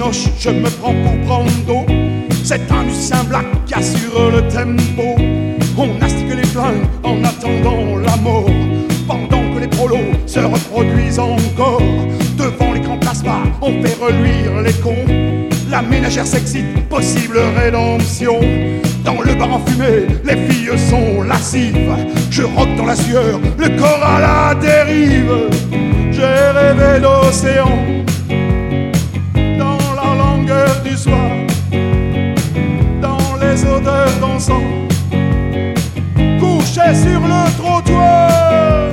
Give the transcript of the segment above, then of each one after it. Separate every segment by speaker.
Speaker 1: cinoche, je me prends pour Brando. C'est un musicien black qui assure le tempo. On astique les flingues en attendant la mort, pendant que les prolos se reproduisent encore. Devant l'écran plasma, on fait reluire les cons. La ménagère s'excite, possible rédemption. Dans le bar enfumé, les filles sont lascives. Je rock dans la sueur, le corps à la dérive. J'ai rêvé d'océan dans la longueur du soir, dans les odeurs d'encens, couché sur le trottoir.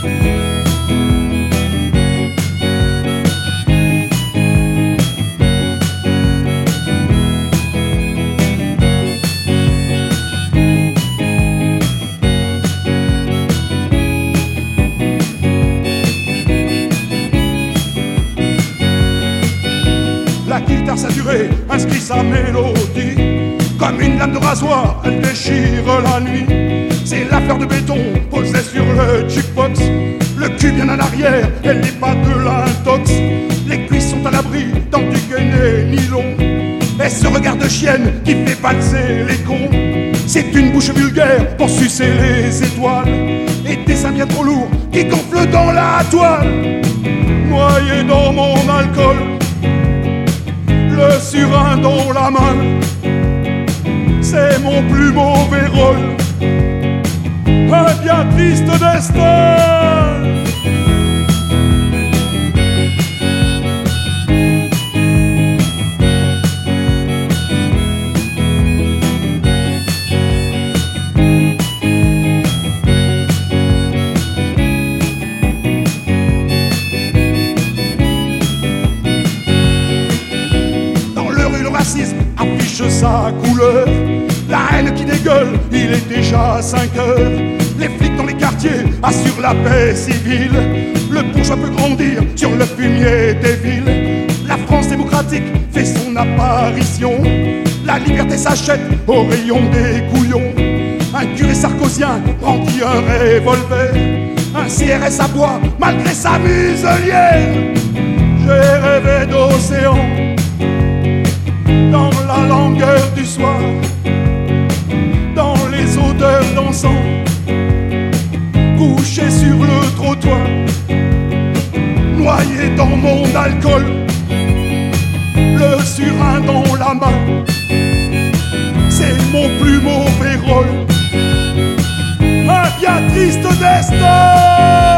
Speaker 1: La guitare saturée inscrit sa mélodie. Comme une lame de rasoir, elle déchire la nuit. C'est la fleur de béton posée sur le jukebox. Le cul bien en arrière, elle n'est pas de l'intox. Les cuisses sont à l'abri dans du gainer nylon. Et ce regard de chienne qui fait valser les cons, c'est une bouche vulgaire pour sucer les étoiles. Et des seins bien trop lourds qui gonflent dans la toile. Noyé dans mon alcool, le surin dans la main, c'est mon plus mauvais rôle, un bien triste destin. Affiche sa couleur, la haine qui dégueule, il est déjà 5 heures. Les flics dans les quartiers assurent la paix civile. Le bourgeois peut grandir sur le fumier des villes. La France démocratique fait son apparition. La liberté s'achète au rayon des couillons. Un curé sarkozien brandit un revolver. Un CRS aboie malgré sa muselière. J'ai rêvé d'océan dans la longueur du soir, dans les odeurs d'encens, couché sur le trottoir, noyé dans mon alcool, le surin dans la main, c'est mon plus mauvais rôle, un bien triste destin.